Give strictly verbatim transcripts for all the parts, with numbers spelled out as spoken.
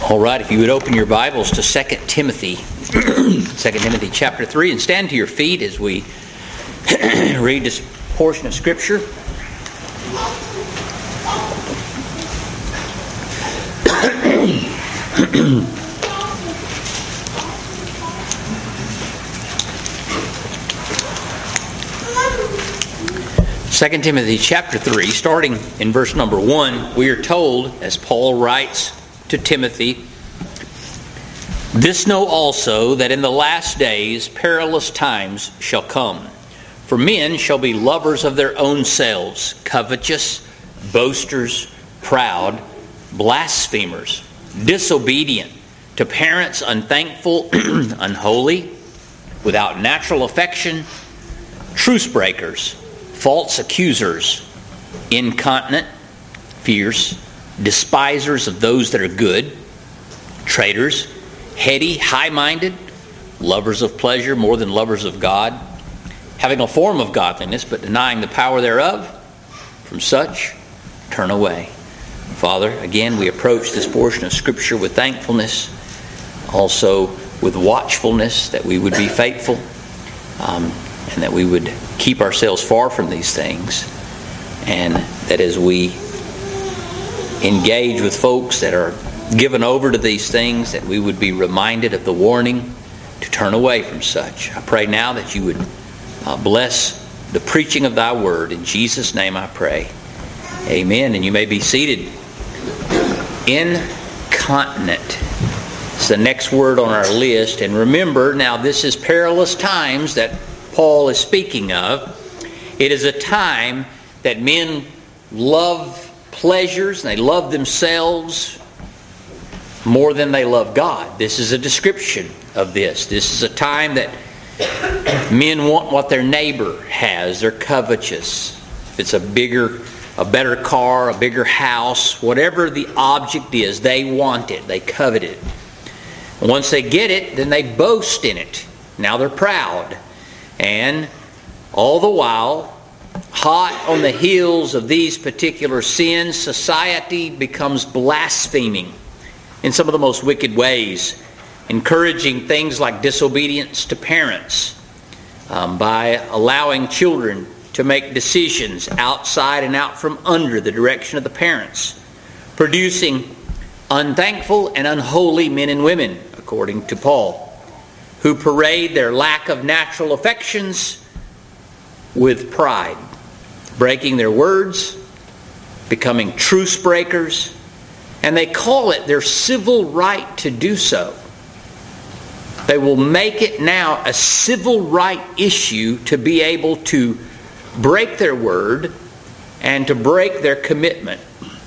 All right, if you would open your Bibles to Second Timothy, Second Timothy chapter three, and stand to your feet as we read this portion of Scripture. Second Timothy chapter three, starting in verse number one, we are told, as Paul writes to Timothy, "This know also, that in the last days perilous times shall come. For men shall be lovers of their own selves, covetous, boasters, proud, blasphemers, disobedient to parents, unthankful, unholy, without natural affection, truce breakers, false accusers, incontinent, fierce, despisers of those that are good, traitors, heady, high-minded, lovers of pleasure more than lovers of God, having a form of godliness but denying the power thereof. From such turn away." Father, again we approach this portion of Scripture with thankfulness, also with watchfulness, that we would be faithful, um, and that we would keep ourselves far from these things, and that as we engage with folks that are given over to these things, that we would be reminded of the warning to turn away from such. I pray now that you would uh, bless the preaching of thy word. In Jesus' name I pray. Amen. And you may be seated. Incontinent. It's the next word on our list. And remember, now this is perilous times that Paul is speaking of. It is a time that men love pleasures, and they love themselves more than they love God. This is a description of this. This is a time that men want what their neighbor has. They're covetous. If it's a bigger, a better car, a bigger house, whatever the object is, they want it. They covet it. And once they get it, then they boast in it. Now they're proud. And all the while, hot on the heels of these particular sins, society becomes blaspheming in some of the most wicked ways, encouraging things like disobedience to parents um, by allowing children to make decisions outside and out from under the direction of the parents, producing unthankful and unholy men and women, according to Paul, who parade their lack of natural affections with pride, breaking their words, becoming truce breakers, and they call it their civil right to do so. They will make it now a civil right issue to be able to break their word and to break their commitment.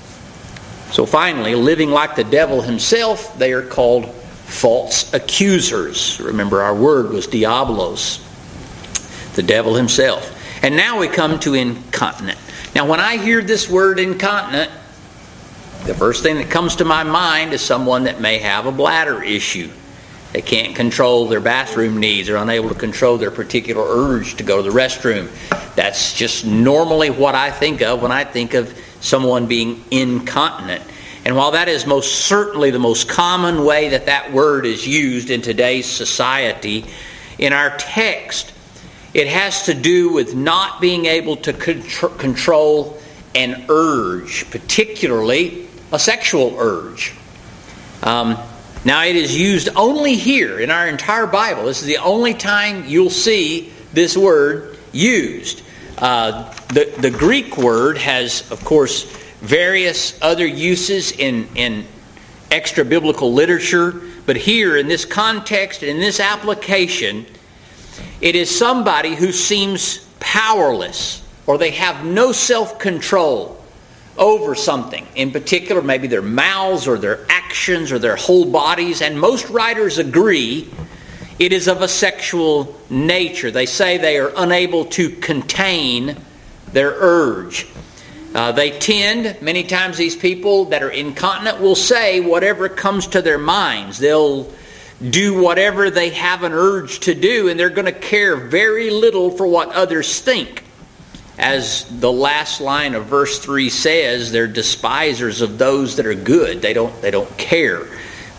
So finally, living like the devil himself, they are called false accusers. Remember, our word was diabolos, the devil himself. And now we come to incontinent. Now when I hear this word incontinent, the first thing that comes to my mind is someone that may have a bladder issue. They can't control their bathroom needs. They're unable to control their particular urge to go to the restroom. That's just normally what I think of when I think of someone being incontinent. And while that is most certainly the most common way that that word is used in today's society, in our text, it has to do with not being able to contr- control an urge, particularly a sexual urge. Um, now, it is used only here in our entire Bible. This is the only time you'll see this word used. Uh, the, the Greek word has, of course, various other uses in, in extra-biblical literature, but here in this context, in this application, it is somebody who seems powerless, or they have no self-control over something. In particular, maybe their mouths or their actions or their whole bodies. And most writers agree it is of a sexual nature. They say they are unable to contain their urge. Uh, they tend, many times these people that are incontinent will say whatever comes to their minds. They'll do whatever they have an urge to do, and they're going to care very little for what others think. As the last line of verse three says, they're despisers of those that are good. They don't, they don't care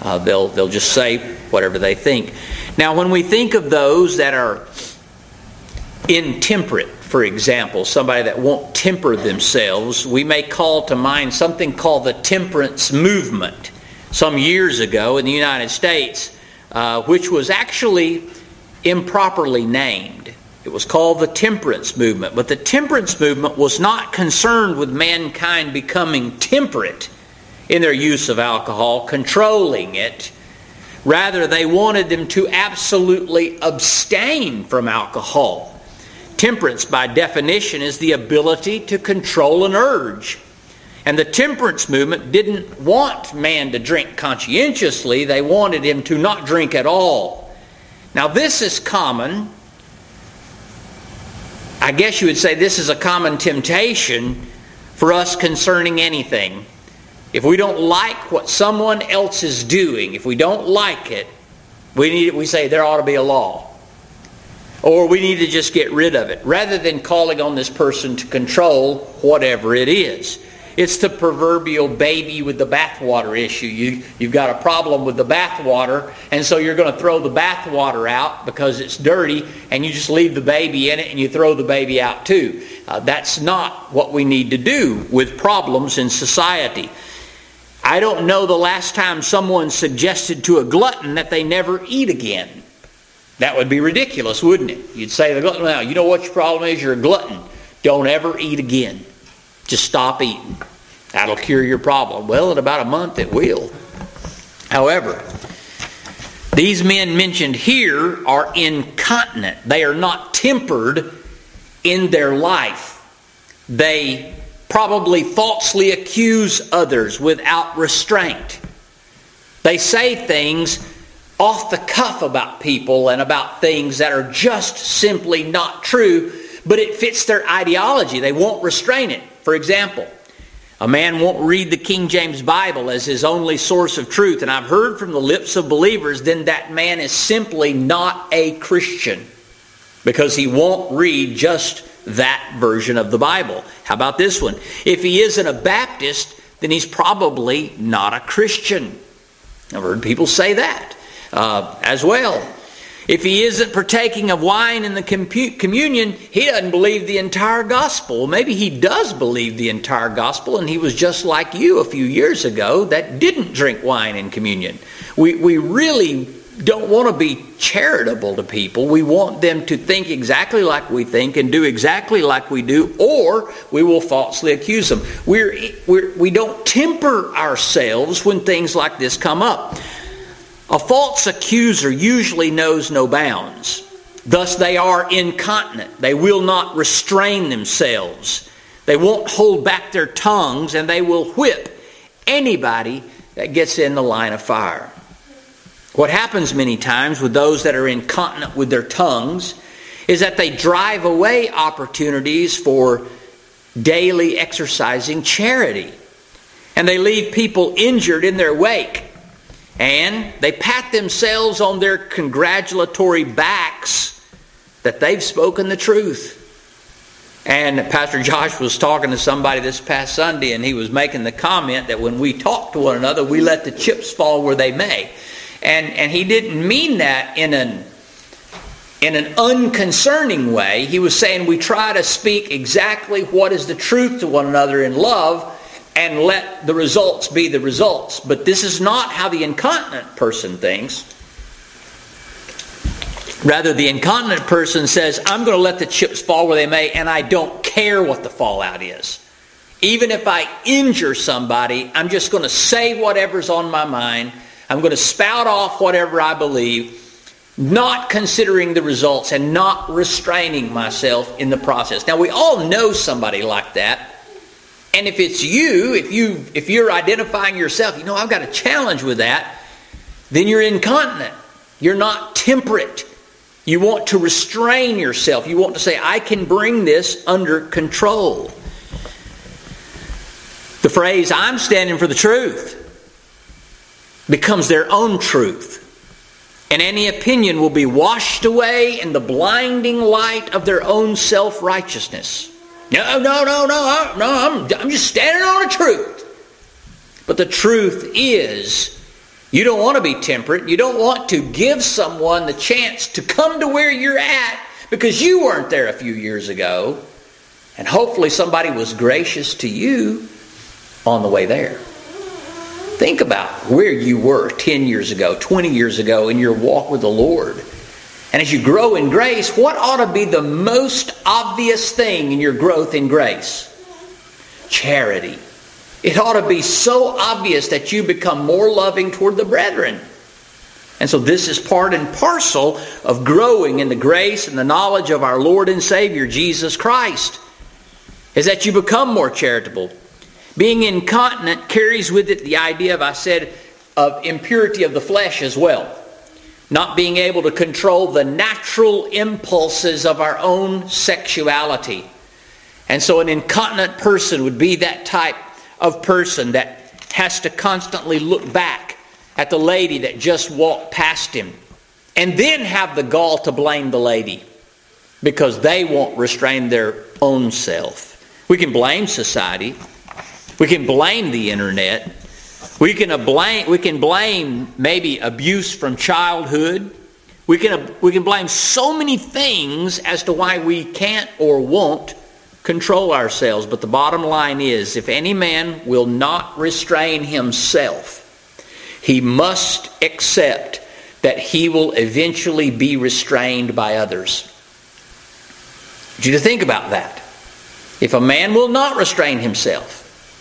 Uh, they'll, they'll just say whatever they think. Now, when we think of those that are intemperate, for example, somebody that won't temper themselves, we may call to mind something called the temperance movement some years ago in the United States, uh, which was actually improperly named. It was called the temperance movement. But the temperance movement was not concerned with mankind becoming temperate in their use of alcohol, controlling it. Rather, they wanted them to absolutely abstain from alcohol. Temperance, by definition, is the ability to control an urge. And the temperance movement didn't want man to drink conscientiously. They wanted him to not drink at all. Now, this is common. I guess you would say this is a common temptation for us concerning anything. If we don't like what someone else is doing, if we don't like it, we need we say there ought to be a law. Or we need to just get rid of it, rather than calling on this person to control whatever it is. It's the proverbial baby with the bathwater issue. You, you've got a problem with the bathwater, and so you're going to throw the bathwater out because it's dirty, and you just leave the baby in it and you throw the baby out too. Uh, that's not what we need to do with problems in society. I don't know the last time someone suggested to a glutton that they never eat again. That would be ridiculous, wouldn't it? You'd say to the glutton, well, you know what your problem is? You're a glutton. Don't ever eat again. Just stop eating. That'll cure your problem. Well, in about a month it will. However, these men mentioned here are incontinent. They are not tempered in their life. They probably falsely accuse others without restraint. They say things off the cuff about people and about things that are just simply not true, but it fits their ideology. They won't restrain it. For example, a man won't read the King James Bible as his only source of truth, and I've heard from the lips of believers, then that man is simply not a Christian because he won't read just that version of the Bible. How about this one? If he isn't a Baptist, then he's probably not a Christian. I've heard people say that uh, as well. If he isn't partaking of wine in the communion, he doesn't believe the entire gospel. Well, maybe he does believe the entire gospel, and he was just like you a few years ago that didn't drink wine in communion. We, we really don't want to be charitable to people. We want them to think exactly like we think and do exactly like we do, or we will falsely accuse them. We're, we're, we don't temper ourselves when things like this come up. A false accuser usually knows no bounds. Thus they are incontinent. They will not restrain themselves. They won't hold back their tongues, and they will whip anybody that gets in the line of fire. What happens many times with those that are incontinent with their tongues is that they drive away opportunities for daily exercising charity. And they leave people injured in their wake. And they pat themselves on their congratulatory backs that they've spoken the truth. And Pastor Josh was talking to somebody this past Sunday, and he was making the comment that when we talk to one another, we let the chips fall where they may. And and he didn't mean that in an in an unconcerning way. He was saying we try to speak exactly what is the truth to one another in love and let the results be the results. But this is not how the incontinent person thinks. Rather, the incontinent person says, I'm going to let the chips fall where they may, and I don't care what the fallout is. Even if I injure somebody, I'm just going to say whatever's on my mind. I'm going to spout off whatever I believe, not considering the results and not restraining myself in the process. Now, we all know somebody like that. And if it's you, if you if you're identifying yourself, you know, I've got a challenge with that, then you're incontinent. You're not temperate. You want to restrain yourself. You want to say, I can bring this under control. The phrase, I'm standing for the truth, becomes their own truth. And any opinion will be washed away in the blinding light of their own self-righteousness. No, no, no, no, no, I'm, I'm just standing on the truth. But the truth is You don't want to be temperate. You don't want to give someone the chance to come to where you're at because you weren't there a few years ago. And hopefully somebody was gracious to you on the way there. Think about where you were ten years ago, twenty years ago in your walk with the Lord. And as you grow in grace, what ought to be the most obvious thing in your growth in grace? Charity. It ought to be so obvious that you become more loving toward the brethren. And so this is part and parcel of growing in the grace and the knowledge of our Lord and Savior, Jesus Christ, is that you become more charitable. Being incontinent carries with it the idea of, I said, of impurity of the flesh as well. Not being able to control the natural impulses of our own sexuality. And so an incontinent person would be that type of person that has to constantly look back at the lady that just walked past him and then have the gall to blame the lady because they won't restrain their own self. We can blame society. We can blame the internet. We can blame, we can blame maybe abuse from childhood. We can, we can blame so many things as to why we can't or won't control ourselves. But the bottom line is, if any man will not restrain himself, he must accept that he will eventually be restrained by others. I want you to think about that. If a man will not restrain himself,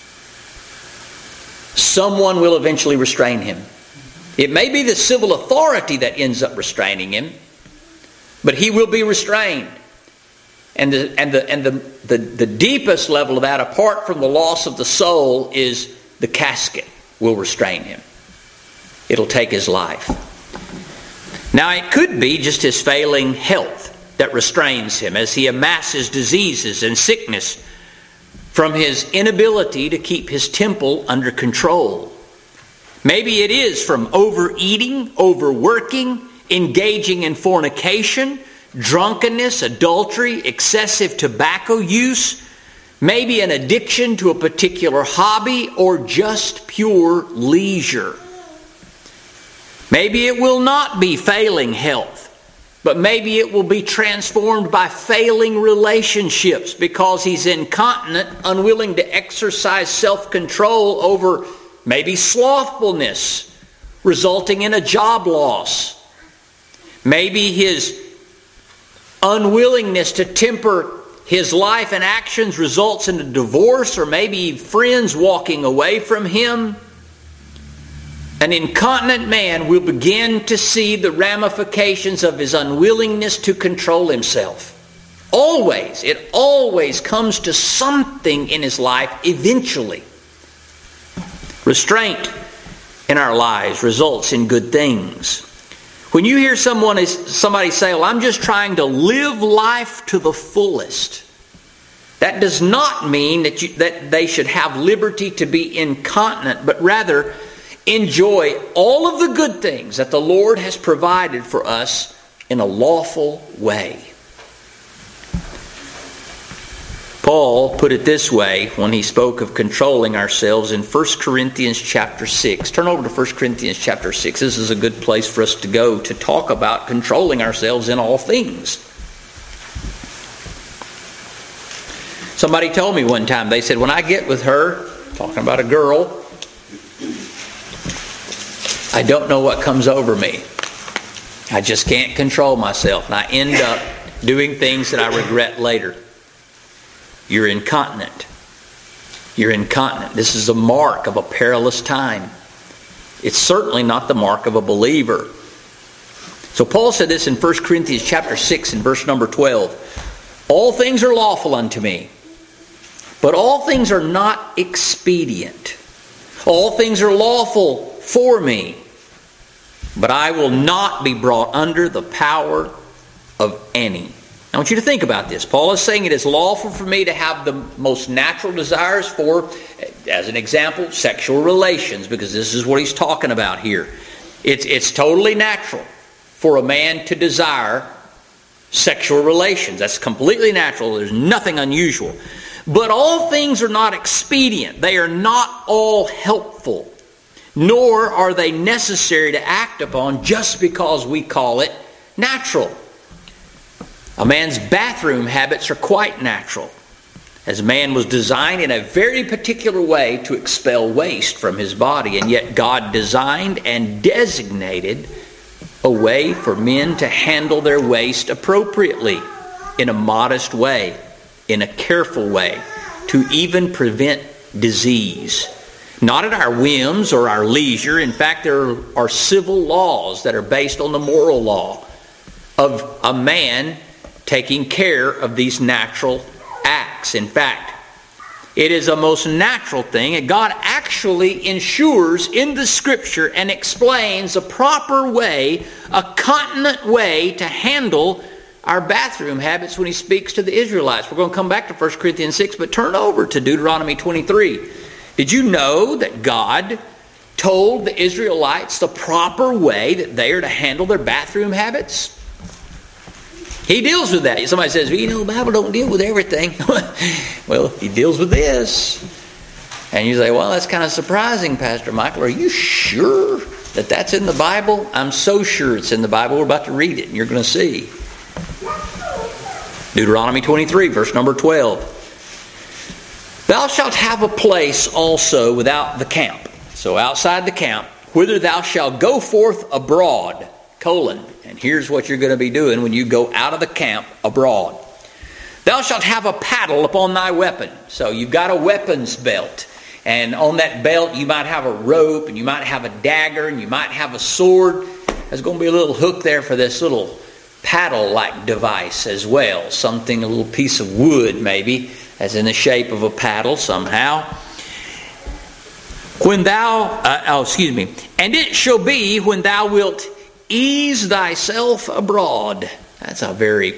someone will eventually restrain him. It may be the civil authority that ends up restraining him, but he will be restrained. And the and the and the, the, the deepest level of that, apart from the loss of the soul, is the casket will restrain him. It'll take his life. Now it could be just his failing health that restrains him as he amasses diseases and sickness from his inability to keep his temple under control. Maybe it is from overeating, overworking, engaging in fornication, drunkenness, adultery, excessive tobacco use, maybe an addiction to a particular hobby, or just pure leisure. Maybe it will not be failing health, but maybe it will be transformed by failing relationships because he's incontinent, unwilling to exercise self-control over maybe slothfulness, resulting in a job loss. Maybe his unwillingness to temper his life and actions results in a divorce, or maybe friends walking away from him. An incontinent man will begin to see the ramifications of his unwillingness to control himself. Always, it always comes to something in his life eventually. Restraint in our lives results in good things. When you hear someone is, somebody say, well, I'm just trying to live life to the fullest, that does not mean that, you, that they should have liberty to be incontinent, but rather enjoy all of the good things that the Lord has provided for us in a lawful way. Paul put it this way when he spoke of controlling ourselves in First Corinthians chapter six. Turn over to First Corinthians chapter six. This is a good place for us to go to talk about controlling ourselves in all things. Somebody told me one time, they said, when I get with her, talking about a girl, I don't know what comes over me. I just can't control myself, and I end up doing things that I regret later. You're incontinent. You're incontinent. This is a mark of a perilous time. It's certainly not the mark of a believer. So Paul said this in First Corinthians chapter six and verse number twelve. All things are lawful unto me, but all things are not expedient. All things are lawful for me, but I will not be brought under the power of any. I want you to think about this. Paul is saying it is lawful for me to have the most natural desires for, as an example, sexual relations, because this is what he's talking about here. It's, it's totally natural for a man to desire sexual relations. That's completely natural. There's nothing unusual. But all things are not expedient. They are not all helpful. nor are they necessary to act upon just because we call it natural. A man's bathroom habits are quite natural, as man was designed in a very particular way to expel waste from his body, and yet God designed and designated a way for men to handle their waste appropriately, in a modest way, in a careful way, to even prevent disease. Not at our whims or our leisure. In fact, there are civil laws that are based on the moral law of a man taking care of these natural acts. In fact, it is a most natural thing, and God actually ensures in the Scripture and explains a proper way, a continent way to handle our bathroom habits when He speaks to the Israelites. We're going to come back to First Corinthians six, but turn over to Deuteronomy twenty-three. Did you know that God told the Israelites the proper way that they are to handle their bathroom habits? He deals with that. Somebody says, well, you know, the Bible don't deal with everything. Well, He deals with this. And you say, well, that's kind of surprising, Pastor Michael. Are you sure that that's in the Bible? I'm so sure it's in the Bible. We're about to read it, and you're going to see. Deuteronomy twenty-three, verse number twelve. Thou shalt have a place also without the camp. So outside the camp, whither thou shalt go forth abroad, colon. And here's what you're going to be doing when you go out of the camp abroad. Thou shalt have a paddle upon thy weapon. So you've got a weapons belt. And on that belt you might have a rope, and you might have a dagger, and you might have a sword. There's going to be a little hook there for this little paddle-like device as well. Something, a little piece of wood maybe, as in the shape of a paddle somehow. When thou, uh, oh, excuse me. And it shall be when thou wilt ease thyself abroad. That's a very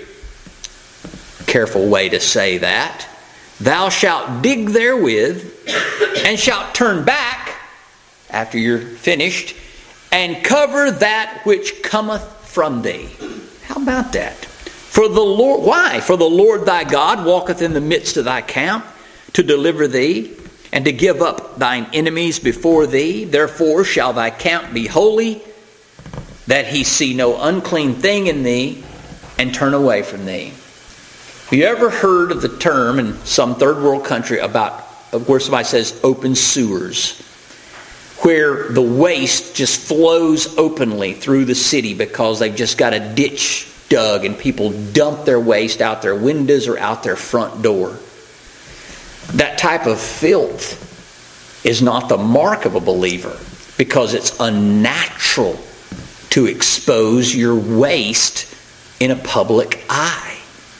careful way to say that. Thou shalt dig therewith, and shalt turn back after you're finished, and cover that which cometh from thee. How about that? For the Lord, why? For the Lord thy God walketh in the midst of thy camp to deliver thee, and to give up thine enemies before thee. Therefore shall thy camp be holy, that he see no unclean thing in thee, and turn away from thee. Have you ever heard of the term in some third world country about where somebody says open sewers, where the waste just flows openly through the city because they've just got a ditch dug and people dump their waste out their windows or out their front door? That type of filth is not the mark of a believer, because it's unnatural to expose your waste in a public eye.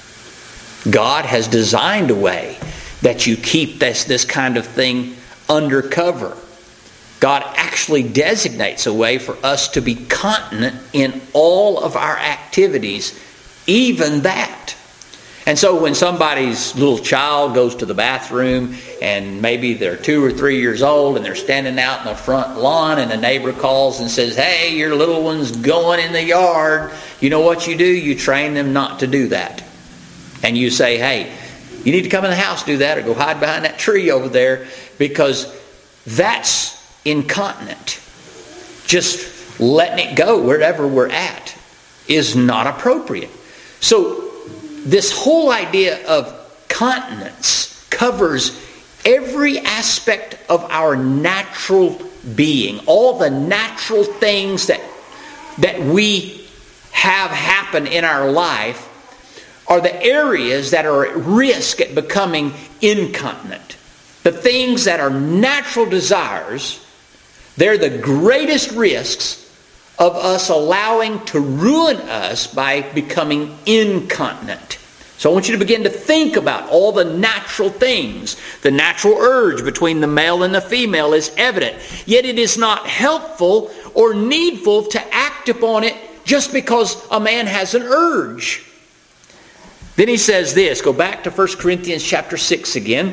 God has designed a way that you keep this, this kind of thing undercover. God actually designates a way for us to be continent in all of our activities, even that. And so when somebody's little child goes to the bathroom, and maybe they're two or three years old, and they're standing out in the front lawn, and a neighbor calls and says, hey, your little one's going in the yard, you know what you do? You train them not to do that. And you say, hey, you need to come in the house, do that, or go hide behind that tree over there, because that's incontinent. Just letting it go wherever we're at is not appropriate. So this whole idea of continence covers every aspect of our natural being. All the natural things that, that we have happen in our life are the areas that are at risk at becoming incontinent. The things that are natural desires, they're the greatest risks of us allowing to ruin us by becoming incontinent. So I want you to begin to think about all the natural things. The natural urge between the male and the female is evident. Yet it is not helpful or needful to act upon it just because a man has an urge. Then he says this, go back to First Corinthians chapter six again.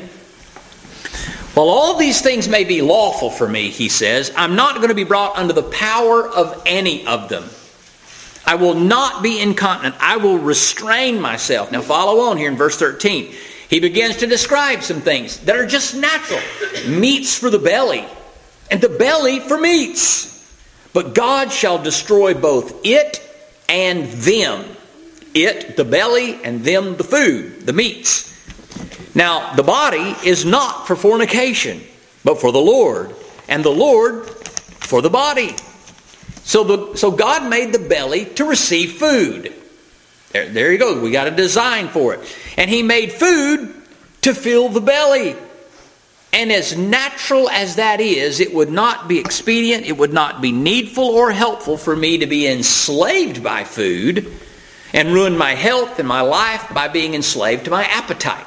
While all these things may be lawful for me, he says, I'm not going to be brought under the power of any of them. I will not be incontinent. I will restrain myself. Now follow on here in verse thirteen. He begins to describe some things that are just natural. Meats for the belly and the belly for meats. But God shall destroy both it and them. It, the belly, and them, the food, the meats. Now, the body is not for fornication, but for the Lord, and the Lord for the body. So, the, so God made the belly to receive food. There, there you go. We got a design for it. And He made food to fill the belly. And as natural as that is, it would not be expedient, it would not be needful or helpful for me to be enslaved by food and ruin my health and my life by being enslaved to my appetite.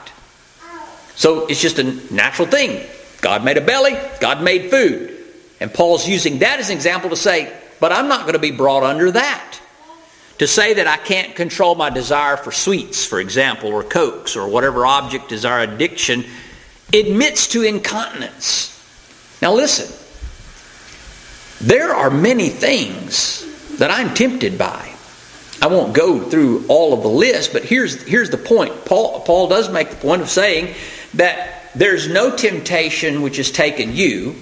So it's just a natural thing. God made a belly, God made food. And Paul's using that as an example to say, but I'm not going to be brought under that. To say that I can't control my desire for sweets, for example, or cokes, or whatever object is our addiction, admits to incontinence. Now listen, there are many things that I'm tempted by. I won't go through all of the list, but here's, here's the point. Paul, Paul does make the point of saying that there's no temptation which has taken you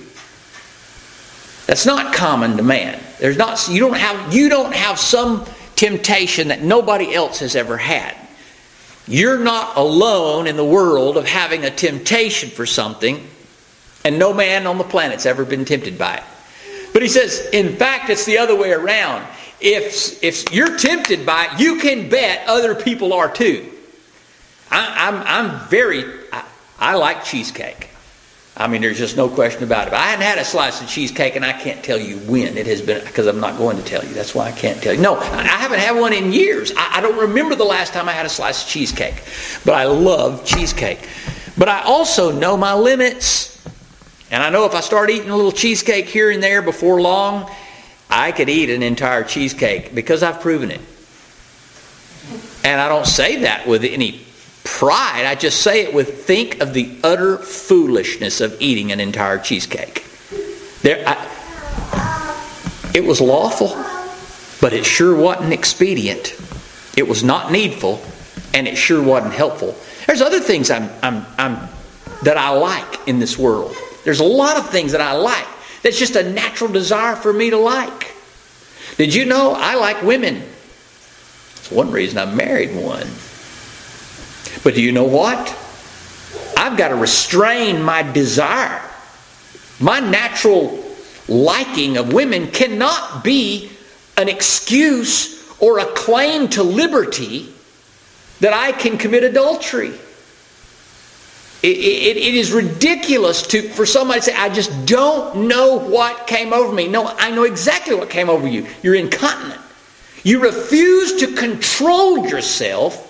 that's not common to man. There's not, you don't have, you don't have some temptation that nobody else has ever had. You're not alone in the world of having a temptation for something, and no man on the planet's ever been tempted by it. But he says, in fact, it's the other way around. If, if you're tempted by it, you can bet other people are too. I, I'm, I'm very, I, I like cheesecake. I mean, there's just no question about it. I hadn't had a slice of cheesecake, and I can't tell you when it has been, because I'm not going to tell you. That's why I can't tell you. No, I haven't had one in years. I, I don't remember the last time I had a slice of cheesecake. But I love cheesecake. But I also know my limits. And I know if I start eating a little cheesecake here and there before long, I could eat an entire cheesecake because I've proven it. And I don't say that with any pride. I just say it with, think of the utter foolishness of eating an entire cheesecake. There, I, it was lawful, but it sure wasn't expedient. It was not needful, and it sure wasn't helpful. There's other things I'm, I'm, I'm, that I like in this world. There's a lot of things that I like. That's just a natural desire for me to like. Did you know I like women? That's one reason I married one. But do you know what? I've got to restrain my desire. My natural liking of women cannot be an excuse or a claim to liberty that I can commit adultery. It, it, it is ridiculous to, for somebody to say, I just don't know what came over me. No, I know exactly what came over you. You're incontinent. You refuse to control yourself.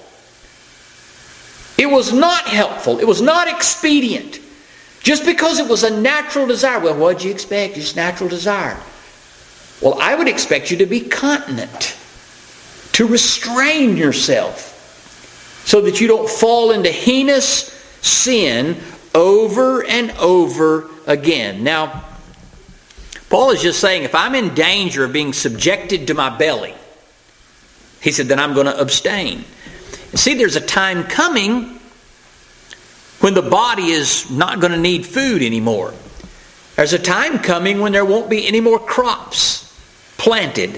It was not helpful. It was not expedient. Just because it was a natural desire. Well, what did you expect? It's natural desire. Well, I would expect you to be continent. To restrain yourself. So that you don't fall into heinous sin over and over again. Now, Paul is just saying, if I'm in danger of being subjected to my belly, he said, then I'm going to abstain. And see, there's a time coming when the body is not going to need food anymore. There's a time coming when there won't be any more crops planted.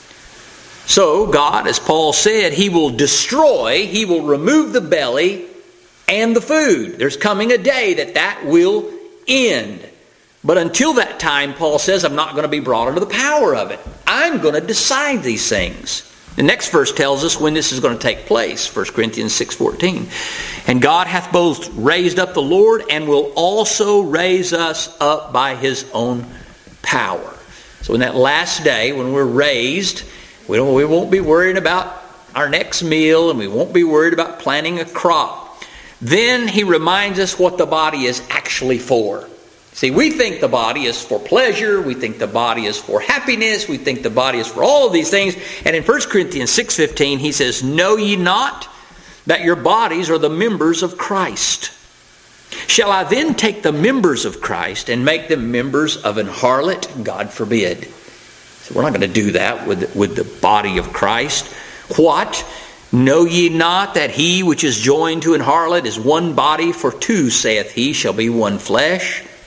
So God, as Paul said, He will destroy, He will remove the belly and the food. There's coming a day that that will end. But until that time, Paul says, I'm not going to be brought under the power of it. I'm going to decide these things. The next verse tells us when this is going to take place. First Corinthians six fourteen. And God hath both raised up the Lord and will also raise us up by His own power. So in that last day when we're raised, we, don't, we won't be worrying about our next meal, and we won't be worried about planting a crop. Then he reminds us what the body is actually for. See, we think the body is for pleasure. We think the body is for happiness. We think the body is for all of these things. And in First Corinthians six fifteen, he says, know ye not that your bodies are the members of Christ? Shall I then take the members of Christ and make them members of an harlot? God forbid. So we're not going to do that with, with the body of Christ. What? Know ye not that he which is joined to an harlot is one body? For two, saith he, shall be one flesh.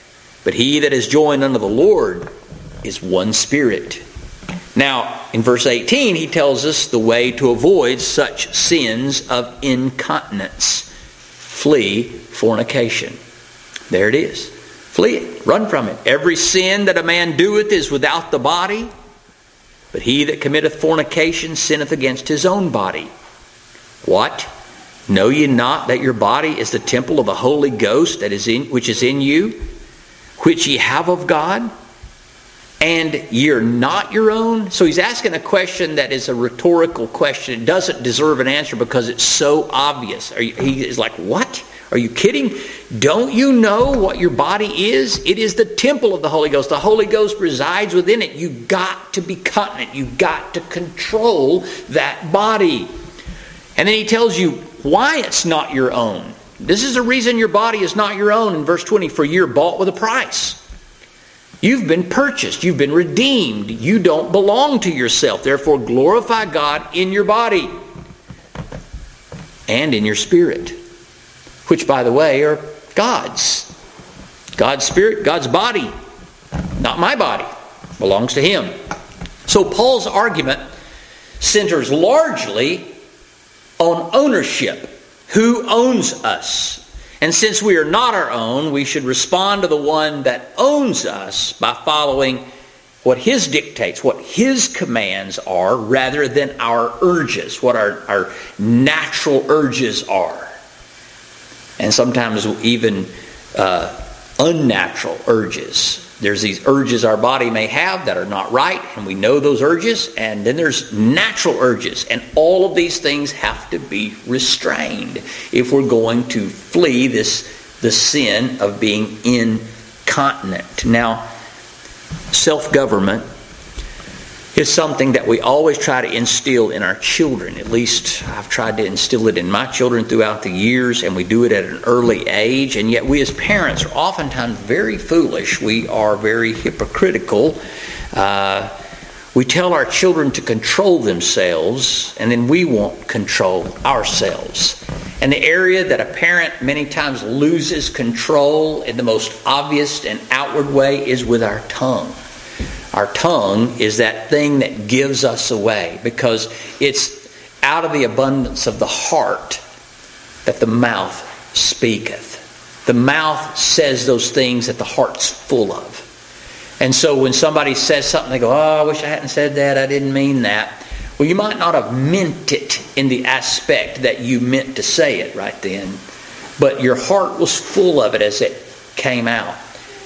But he that is joined unto the Lord is one spirit. Now, in verse eighteen, he tells us the way to avoid such sins of incontinence. Flee fornication. There it is. Flee it. Run from it. Every sin that a man doeth is without the body, but he that committeth fornication sinneth against his own body. What? Know ye not that your body is the temple of the Holy Ghost that is in which is in you, which ye have of God, and ye are not your own? So he's asking a question that is a rhetorical question. It doesn't deserve an answer because it's so obvious. Are you, he is like, what? Are you kidding? Don't you know what your body is? It is the temple of the Holy Ghost. The Holy Ghost resides within it. You've got to be continent. You've got to control that body. And then he tells you why it's not your own. This is the reason your body is not your own in verse twenty. For you're bought with a price. You've been purchased. You've been redeemed. You don't belong to yourself. Therefore glorify God in your body and in your spirit, which, by the way, are God's. God's spirit, God's body. Not my body. Belongs to Him. So Paul's argument centers largely on ownership. Who owns us? And since we are not our own, we should respond to the one that owns us by following what His dictates, what His commands are, rather than our urges, what our, our natural urges are. And sometimes even uh, unnatural urges. There's these urges our body may have that are not right, and we know those urges. And then there's natural urges. And all of these things have to be restrained if we're going to flee this the sin of being incontinent. Now, self-government is something that we always try to instill in our children. At least I've tried to instill it in my children throughout the years, and we do it at an early age. And yet we as parents are oftentimes very foolish. We are very hypocritical. Uh, we tell our children to control themselves, and then we won't control ourselves. And the area that a parent many times loses control in the most obvious and outward way is with our tongue. Our tongue is that thing that gives us away, because it's out of the abundance of the heart that the mouth speaketh. The mouth says those things that the heart's full of. And so when somebody says something, they go, oh, I wish I hadn't said that. I didn't mean that. Well, you might not have meant it in the aspect that you meant to say it right then, but your heart was full of it as it came out.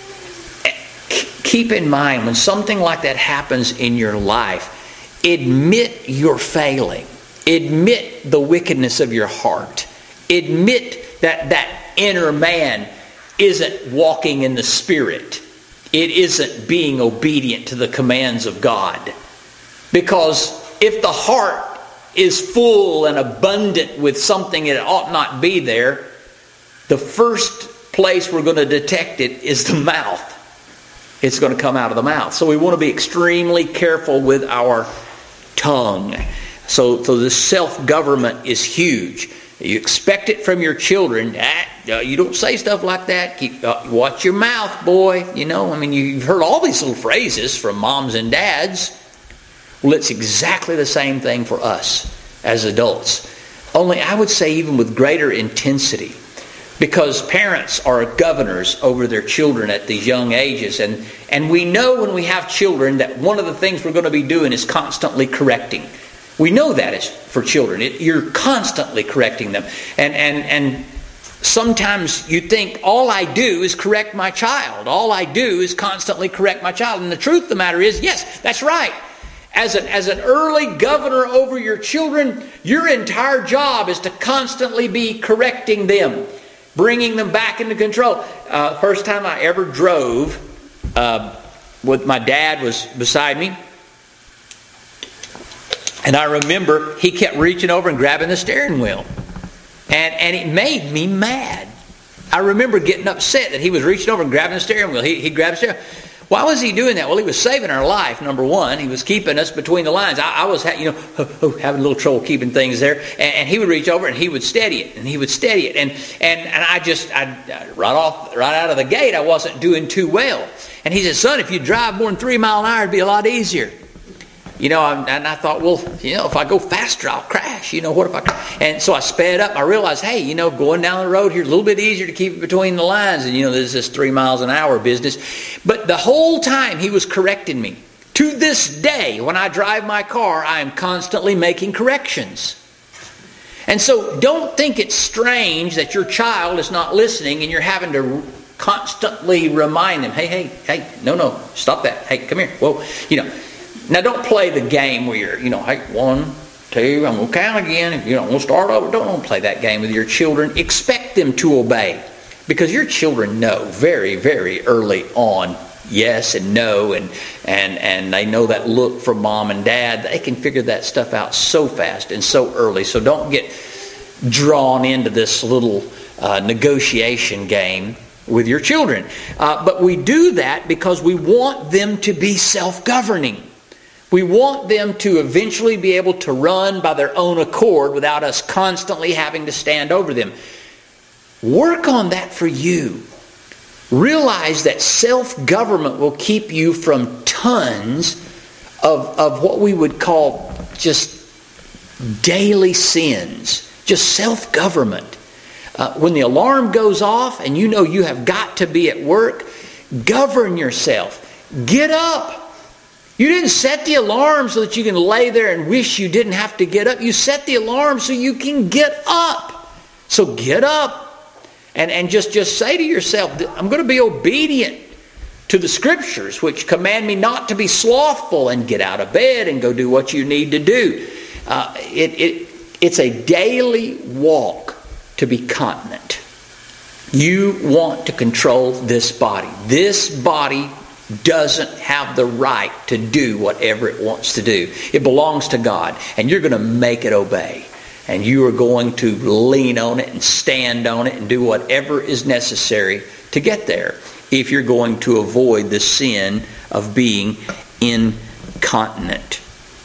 Keep in mind, when something like that happens in your life, admit your failing. Admit the wickedness of your heart. Admit that that inner man isn't walking in the Spirit. It isn't being obedient to the commands of God. Because if the heart is full and abundant with something that ought not be there, the first place we're going to detect it is the mouth. It's going to come out of the mouth. So we want to be extremely careful with our tongue. So, so this self-government is huge. You expect it from your children. Ah, you don't say stuff like that. Keep, uh, watch your mouth, boy. You know, I mean, you've heard all these little phrases from moms and dads. Well, it's exactly the same thing for us as adults. Only I would say even with greater intensity. Because parents are governors over their children at these young ages. And, and we know when we have children that one of the things we're going to be doing is constantly correcting. We know that is for children. It, you're constantly correcting them. And, and, and sometimes you think, all I do is correct my child. All I do is constantly correct my child. And the truth of the matter is, yes, that's right. As an, as an early governor over your children, your entire job is to constantly be correcting them. Bringing them back into control. Uh, first time I ever drove, uh, with my dad was beside me. And I remember he kept reaching over and grabbing the steering wheel. And, and it made me mad. I remember getting upset that he was reaching over and grabbing the steering wheel. He, he grabbed the steering wheel. Why was he doing that? Well, he was saving our life, number one. He was keeping us between the lines. I, I was, you know, oh, oh, having a little trouble keeping things there. And, and he would reach over and he would steady it. And he would steady it. And and, and I just, I, right off, right out of the gate, I wasn't doing too well. And he said, son, if you drive more than three miles an hour, it'd be a lot easier. You know, and I thought, well, you know, if I go faster, I'll crash. You know, what if I crash? And so I sped up. I realized, hey, you know, going down the road here is a little bit easier to keep it between the lines. And, you know, there's this three miles an hour business. But the whole time he was correcting me. To this day, when I drive my car, I am constantly making corrections. And so don't think it's strange that your child is not listening and you're having to constantly remind them, hey, hey, hey, no, no, stop that. Hey, come here. Whoa, you know. Now, don't play the game where you're, you know, hey, one, two, I'm going to count again. You know, I'm going to start over. Don't, don't play that game with your children. Expect them to obey. Because your children know very, very early on yes and no. And, and, and they know that look from mom and dad. They can figure that stuff out so fast and so early. So don't get drawn into this little uh, negotiation game with your children. Uh, but we do that because we want them to be self-governing. We want them to eventually be able to run by their own accord without us constantly having to stand over them. Work on that for you. Realize that self-government will keep you from tons of, of what we would call just daily sins. Just self-government. Uh, when the alarm goes off and you know you have got to be at work, govern yourself. Get up. You didn't set the alarm so that you can lay there and wish you didn't have to get up. You set the alarm so you can get up. So get up and, and just, just say to yourself, I'm going to be obedient to the Scriptures, which command me not to be slothful, and get out of bed and go do what you need to do. Uh, it, it, it's a daily walk to be continent. You want to control this body. This body doesn't have the right to do whatever it wants to do. It belongs to God, and you're going to make it obey. And you are going to lean on it and stand on it and do whatever is necessary to get there if you're going to avoid the sin of being incontinent.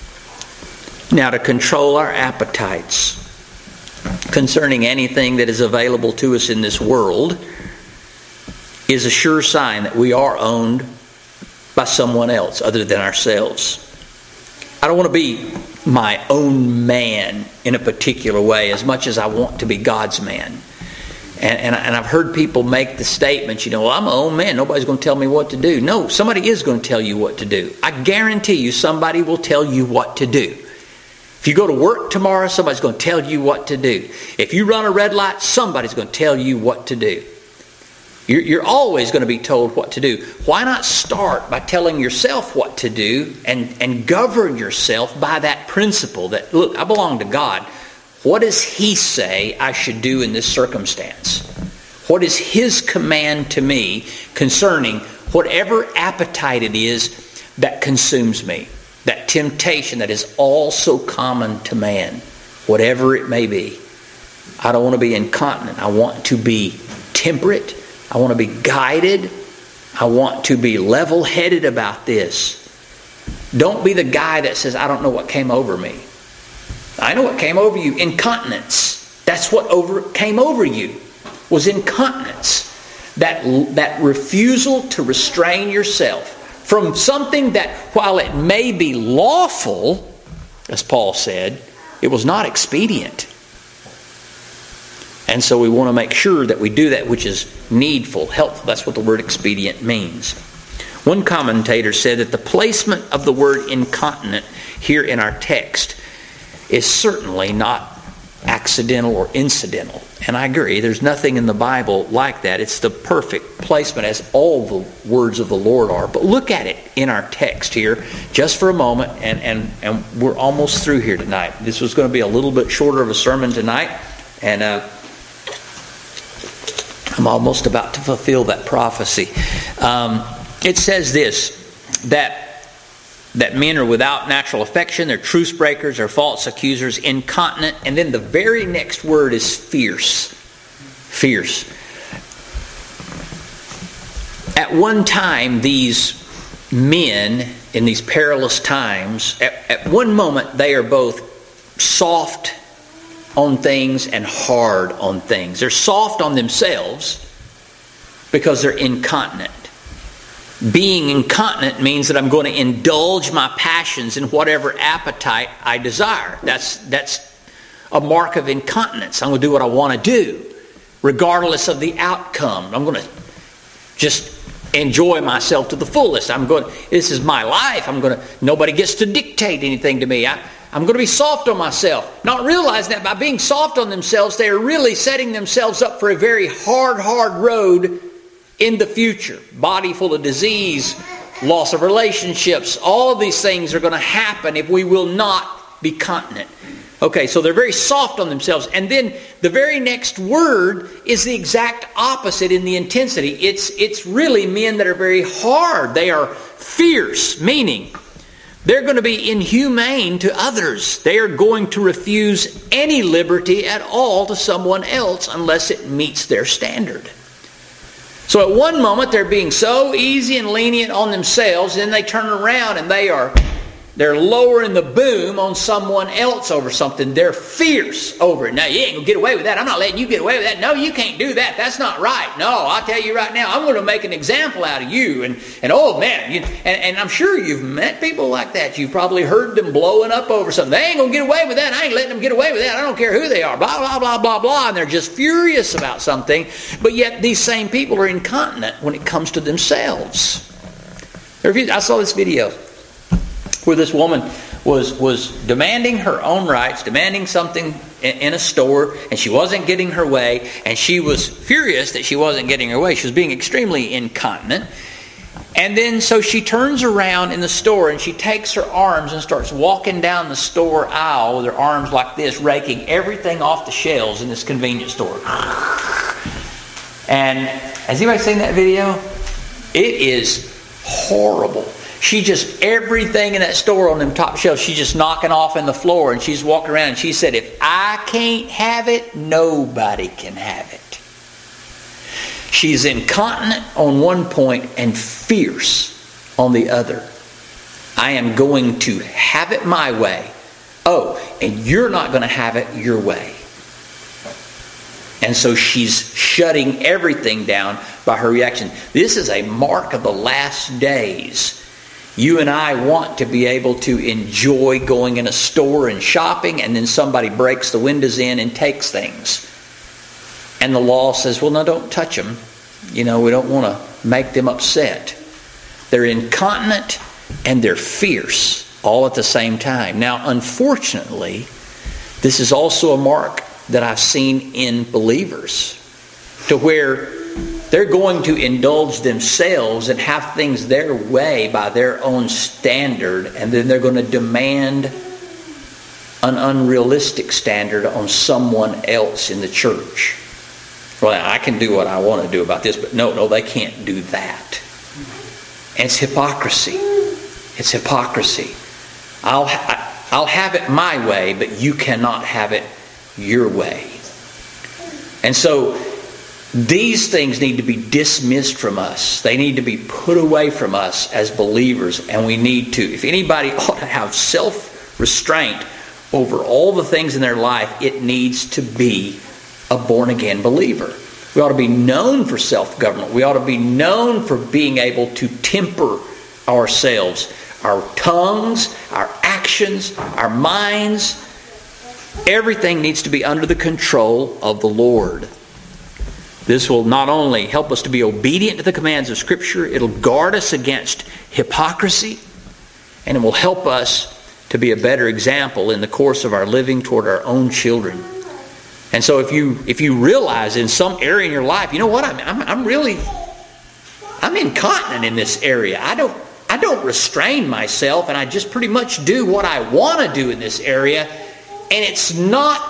Now, to control our appetites concerning anything that is available to us in this world is a sure sign that we are owned by someone else other than ourselves. I don't want to be my own man in a particular way as much as I want to be God's man. And, and, and I've heard people make the statement, you know, well, I'm my own man. Nobody's going to tell me what to do. No, somebody is going to tell you what to do. I guarantee you somebody will tell you what to do. If you go to work tomorrow, somebody's going to tell you what to do. If you run a red light, somebody's going to tell you what to do. You're, you're always going to be told what to do. Why not start by telling yourself what to do and, and govern yourself by that principle that, look, I belong to God. What does He say I should do in this circumstance? What is His command to me concerning whatever appetite it is that consumes me? That temptation that is all so common to man, whatever it may be. I don't want to be incontinent. I want to be temperate. I want to be guided. I want to be level-headed about this. Don't be the guy that says, I don't know what came over me. I know what came over you. Incontinence. That's what over came over you, was incontinence. That, that refusal to restrain yourself from something that, while it may be lawful, as Paul said, it was not expedient. And so we want to make sure that we do that which is needful, helpful. That's what the word expedient means. One commentator said that the placement of the word incontinent here in our text is certainly not accidental or incidental. And I agree, there's nothing in the Bible like that. It's the perfect placement, as all the words of the Lord are. But look at it in our text here just for a moment, and, and, and we're almost through here tonight. This was going to be a little bit shorter of a sermon tonight, and uh, I'm almost about to fulfill that prophecy. Um, it says this, that that men are without natural affection, they're truce breakers, they're false accusers, incontinent, and then the very next word is fierce. Fierce. At one time, these men in these perilous times, at, at one moment they are both soft on things and hard on things. They're soft on themselves because they're incontinent. Being incontinent means that I'm going to indulge my passions in whatever appetite I desire. That's, that's a mark of incontinence. I'm going to do what I want to do, regardless of the outcome. I'm going to just enjoy myself to the fullest. I'm going, this is my life. I'm going to, nobody gets to dictate anything to me. I, I'm going to be soft on myself. Not realizing that by being soft on themselves, they are really setting themselves up for a very hard, hard road in the future. Body full of disease, loss of relationships. All of these things are going to happen if we will not be continent. Okay, so they're very soft on themselves. And then the very next word is the exact opposite in the intensity. It's, it's really men that are very hard. They are fierce, meaning they're going to be inhumane to others. They are going to refuse any liberty at all to someone else unless it meets their standard. So at one moment they're being so easy and lenient on themselves, and then they turn around and they are they're lowering the boom on someone else over something. They're fierce over it. Now, you ain't going to get away with that. I'm not letting you get away with that. No, you can't do that. That's not right. No, I'll tell you right now, I'm going to make an example out of you. And, and oh, man, you, and, and I'm sure you've met people like that. You've probably heard them blowing up over something. They ain't going to get away with that. I ain't letting them get away with that. I don't care who they are. Blah, blah, blah, blah, blah. And they're just furious about something. But yet these same people are incontinent when it comes to themselves. I saw this video where this woman was was demanding her own rights, demanding something in, in a store, and she wasn't getting her way, and she was furious that she wasn't getting her way. She was being extremely incontinent. And then so she turns around in the store and she takes her arms and starts walking down the store aisle with her arms like this, raking everything off the shelves in this convenience store. And has anybody seen that video? It is horrible. She just, everything in that store on them top shelves, she's just knocking off in the floor, and she's walking around and she said, if I can't have it, nobody can have it. She's incontinent on one point and fierce on the other. I am going to have it my way. Oh, and you're not going to have it your way. And so she's shutting everything down by her reaction. This is a mark of the last days. You and I want to be able to enjoy going in a store and shopping, and then somebody breaks the windows in and takes things. And the law says, well, no, don't touch them. You know, we don't want to make them upset. They're incontinent and they're fierce all at the same time. Now, unfortunately, this is also a mark that I've seen in believers, to where they're going to indulge themselves and have things their way by their own standard, and then they're going to demand an unrealistic standard on someone else in the church. Well, I can do what I want to do about this, but no, no, they can't do that. And it's hypocrisy. It's hypocrisy. I'll I'll have it my way, but you cannot have it your way. And so these things need to be dismissed from us. They need to be put away from us as believers. And we need to, if anybody ought to have self-restraint over all the things in their life, it needs to be a born-again believer. We ought to be known for self-government. We ought to be known for being able to temper ourselves, our tongues, our actions, our minds. Everything needs to be under the control of the Lord. This will not only help us to be obedient to the commands of Scripture, it'll guard us against hypocrisy, and it will help us to be a better example in the course of our living toward our own children. And so if you if you realize in some area in your life, you know what, I'm I'm, I'm really I'm incontinent in this area. I don't I don't restrain myself, and I just pretty much do what I want to do in this area, and it's not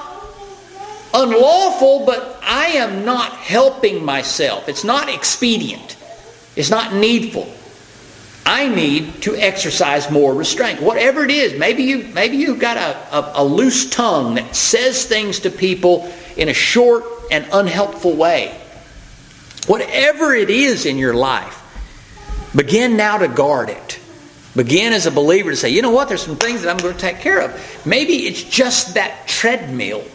unlawful, but I am not helping myself. It's not expedient. It's not needful. I need to exercise more restraint. Whatever it is, maybe you maybe you've got a, a, a loose tongue that says things to people in a short and unhelpful way. Whatever it is in your life, Begin now to guard it. Begin as a believer to say, you know what, there's some things that I'm going to take care of. Maybe it's just that treadmill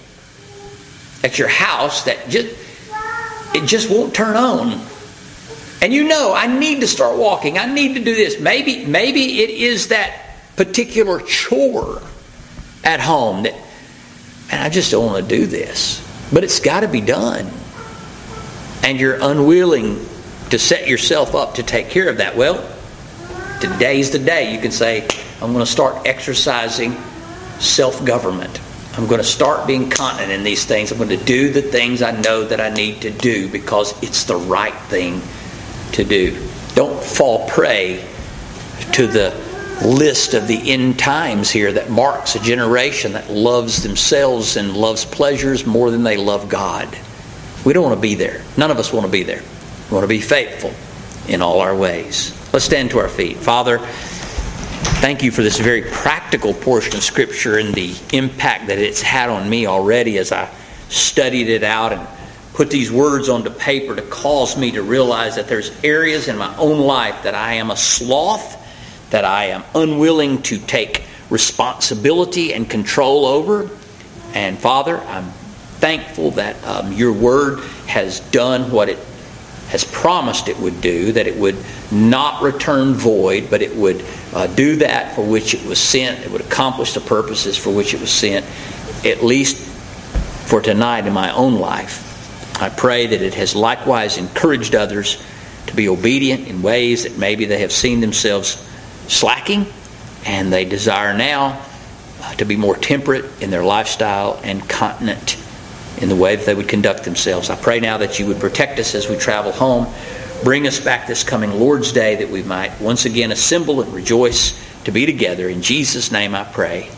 at your house that just it just won't turn on. And you know, I need to start walking. I need to do this. Maybe, maybe it is that particular chore at home that, man, I just don't want to do this. But it's got to be done. And you're unwilling to set yourself up to take care of that. Well, today's the day you can say, I'm going to start exercising self-government. I'm going to start being continent in these things. I'm going to do the things I know that I need to do because it's the right thing to do. Don't fall prey to the list of the end times here that marks a generation that loves themselves and loves pleasures more than they love God. We don't want to be there. None of us want to be there. We want to be faithful in all our ways. Let's stand to our feet. Father, thank you for this very practical portion of Scripture and the impact that it's had on me already as I studied it out and put these words onto paper to cause me to realize that there's areas in my own life that I am a sloth, that I am unwilling to take responsibility and control over. And Father, I'm thankful that um, your word has done what it has promised it would do, that it would not return void, but it would uh, do that for which it was sent. It would accomplish the purposes for which it was sent, at least for tonight in my own life. I pray that it has likewise encouraged others to be obedient in ways that maybe they have seen themselves slacking, and they desire now uh, to be more temperate in their lifestyle and continent in the way that they would conduct themselves. I pray now that you would protect us as we travel home. Bring us back this coming Lord's Day that we might once again assemble and rejoice to be together. In Jesus' name I pray.